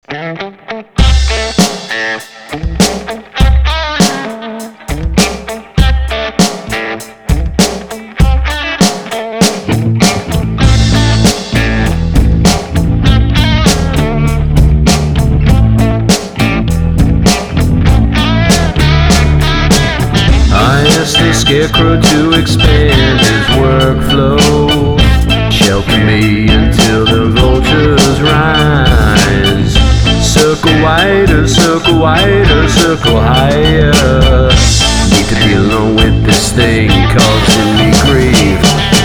The scarecrow to expand his workflow, shelter me until the vultures rise. Circle wider, circle higher. Need to be alone with this thing causing me grief.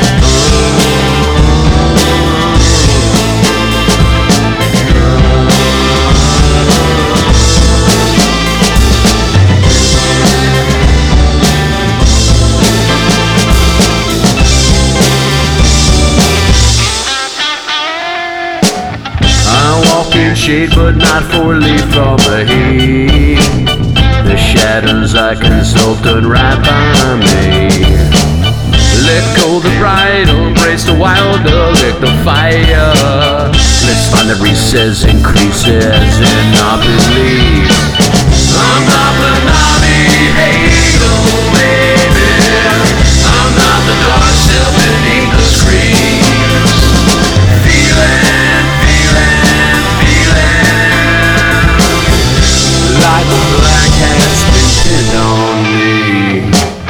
Shade, but not 4 leaf from the heat. The shadows I consult unwrap by me. Let go the bridle, embrace the wilder, lick the fire. Let's find the recess increases in our belief. I'm not the Navi Hegel, baby. I'm not the dark silk beneath the screens. Like a black hat's been pinned on me.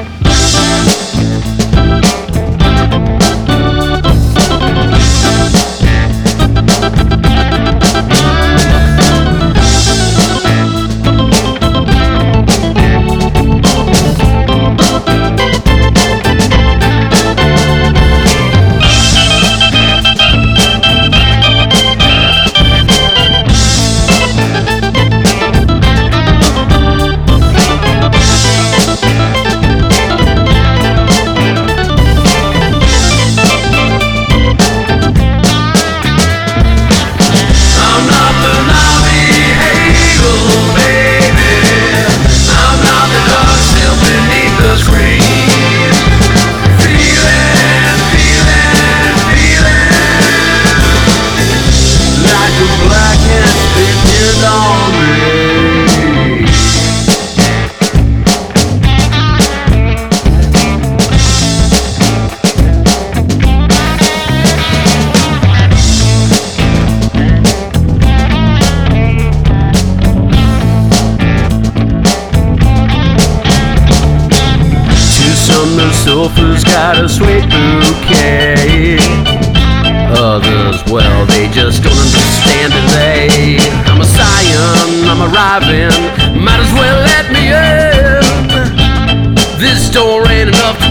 The sulphur's got a sweet bouquet. Others, well, they just don't understand today. I'm a scion, I'm arriving. Might as well let me in. This door ain't enough